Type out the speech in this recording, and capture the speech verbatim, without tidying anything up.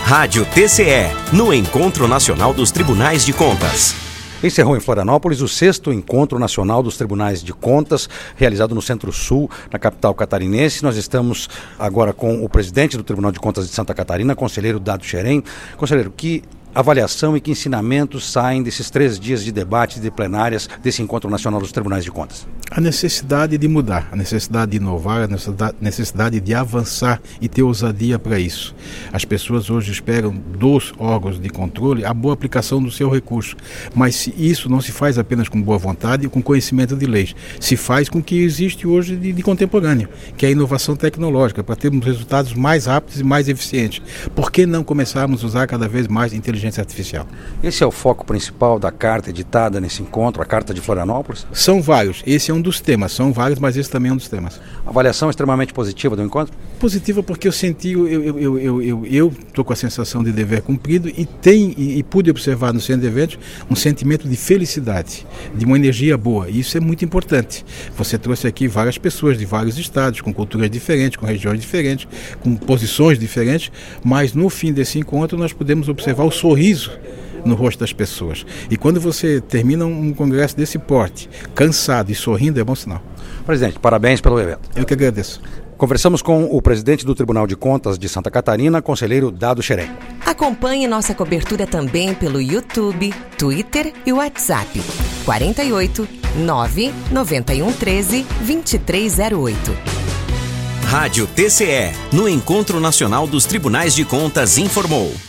Rádio T C E, no Encontro Nacional dos Tribunais de Contas. Encerrou em Florianópolis o sexto Encontro Nacional dos Tribunais de Contas, realizado no Centro-Sul, na capital catarinense. Nós estamos agora com o presidente do Tribunal de Contas de Santa Catarina, conselheiro Dado Xerém. Conselheiro, que avaliação e que ensinamentos saem desses três dias de debate, de plenárias, desse Encontro Nacional dos Tribunais de Contas? A necessidade de mudar, a necessidade de inovar, a necessidade de avançar e ter ousadia para isso. As pessoas hoje esperam dos órgãos de controle a boa aplicação do seu recurso, mas se isso não se faz apenas com boa vontade e com conhecimento de leis, se faz com o que existe hoje de, de contemporâneo, que é a inovação tecnológica, para termos resultados mais rápidos e mais eficientes. Por que não começarmos a usar cada vez mais inteligência artificial? Esse é o foco principal da carta editada nesse encontro, a Carta de Florianópolis? São vários. Esse é um dos temas. São vários, mas esse também é um dos temas. Avaliação extremamente positiva do encontro? Positiva porque eu senti, eu estou eu, eu, eu, eu, eu com a sensação de dever cumprido e, tem, e, e pude observar no centro de eventos um sentimento de felicidade, de uma energia boa. E isso é muito importante. Você trouxe aqui várias pessoas de vários estados, com culturas diferentes, com regiões diferentes, com posições diferentes, mas no fim desse encontro nós podemos observar o sorriso no rosto das pessoas. E quando você termina um congresso desse porte, cansado e sorrindo, é bom sinal. Presidente, parabéns pelo evento. Eu que agradeço. Conversamos com o presidente do Tribunal de Contas de Santa Catarina, conselheiro Dado Xerém. Acompanhe nossa cobertura também pelo YouTube, Twitter e WhatsApp. quarenta e oito, nove, noventa e um, treze, vinte e três zero oito. Rádio T C E, no Encontro Nacional dos Tribunais de Contas, informou.